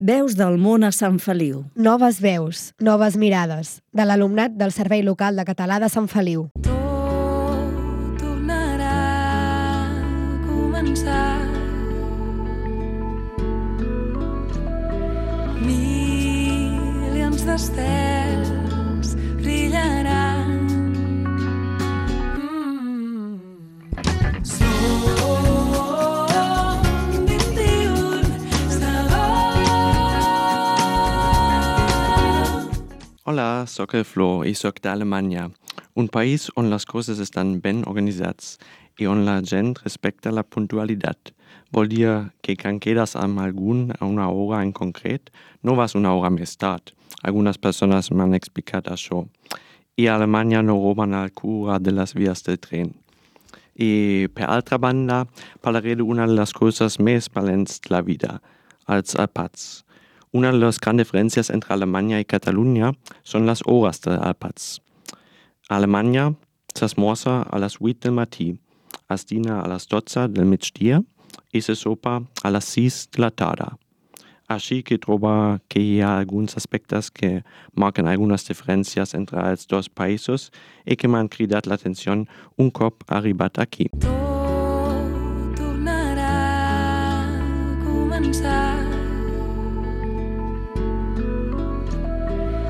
Veus del món a Sant Feliu. Noves veus, noves mirades, de l'alumnat del Servei Local de Català de Sant Feliu. Tot tornarà a començar. Milions d'estels brillaran. Hola, soc el Flo i soc d'Alemanya, un país on les coses estan ben organitzats i on la gent respecta la puntualitat. Vol dir que quan quedes amb algun a una hora en concret, no vas una hora més tard. Algunes persones m'han explicat això. I a Alemanya no roben el cura de les vies del tren. I per altra banda, parlaré d'una de les coses més valents de la vida, els àpats. Una de las grandes diferencias entre Alemania y Cataluña son las horas de àpats. Alemanya s'esmorza a les 8 del matí, es dina a les 12 del migdia i se sopa a les 6 de la tarda. Així que troba que hi ha alguns aspectes que marquen algunes diferències entre els dos països i que m'han cridat l'atenció un cop arribat aquí.